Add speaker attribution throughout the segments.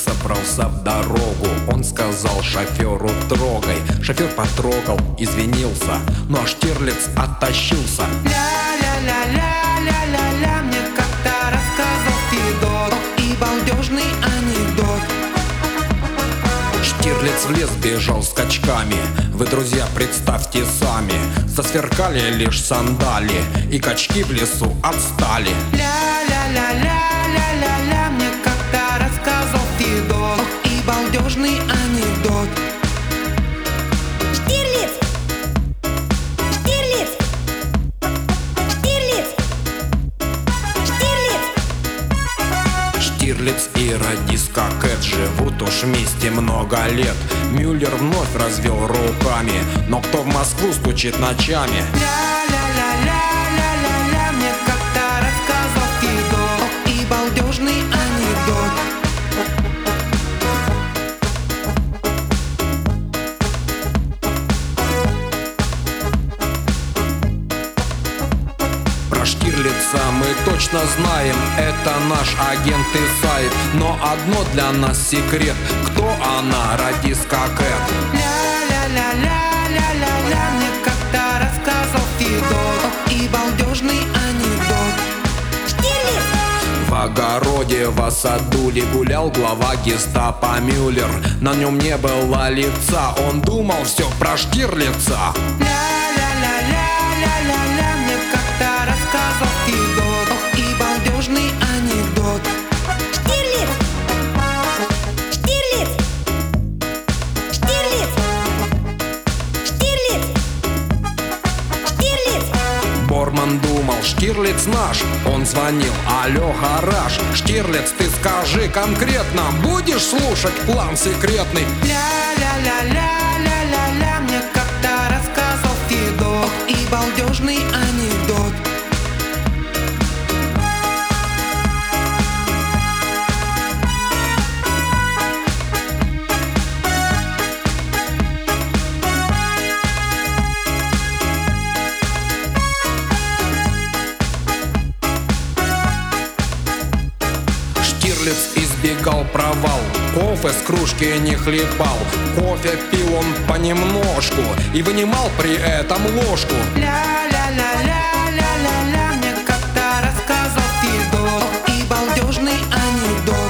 Speaker 1: собрался в дорогу. Он сказал шоферу: трогай. Шофер потрогал, извинился, но Штирлиц оттащился.
Speaker 2: Ля-ля-ля-ля-ля-ля-ля, мне как-то рассказал Федот, и балдежный анекдот.
Speaker 1: Штирлиц в лес бежал скачками. Вы, друзья, представьте сами, засверкали лишь сандали, и качки в лесу отстали.
Speaker 2: Ля-ля-ля-ля-ля-ля-ля, мне как-то рассказал Федот, и балдежный анекдот.
Speaker 3: Штирлиц! Штирлиц! Штирлиц! Штирлиц!
Speaker 1: Штирлиц и радистка Кэт живут уж вместе много лет. Мюллер вновь развел руками, но кто в Москву стучит ночами?
Speaker 2: Ля-ля-ля-ля-ля-ля, мне как-то рассказал Федот, и балдежный анекдот.
Speaker 1: Про Штирлица мы точно знаем, это наш агент и сайт. Но одно для нас секрет: кто она, радистка Кэт?
Speaker 2: Ля-ля-ля-ля-ля-ля-ля, мне как-то рассказал Федот, и балдежный анекдот.
Speaker 3: Штирлиц!
Speaker 1: В огороде в Асадуле гулял глава гестапо Мюллер. На нем не было лица, он думал все про Штирлица.
Speaker 2: Ля-ля-ля-ля-ля-ля, мне как-то рассказал Федот, и балдежный анекдот.
Speaker 3: Штирлиц! Штирлиц! Штирлиц! Штирлиц! Штирлиц!
Speaker 1: Борман думал, Штирлиц наш. Он звонил: алло, гараж. Штирлиц, ты скажи конкретно, будешь слушать план секретный?
Speaker 2: Ля-ля-ля-ля-ля-ля-ля, мне как-то рассказал Федот, и балдежный анекдот.
Speaker 1: Штирлиц избегал провал, кофе с кружки не хлебал. Кофе пил он понемножку и вынимал при этом ложку.
Speaker 2: Ля-ля-ля-ля-ля-ля-ля, мне как-то рассказал Федот, и балдежный анекдот.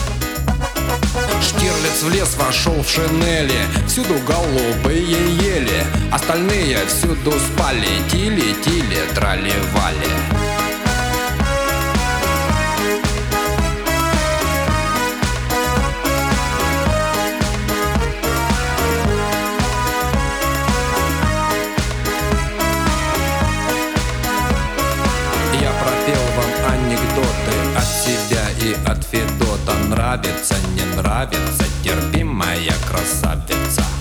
Speaker 1: Штирлиц в лес вошел в шинели, всюду голубые ели, остальные всюду спали, тили-тили, трали-вали. Я пропел вам анекдоты от себя и от Федота. Нравится, не нравится, терпи, моя красавица.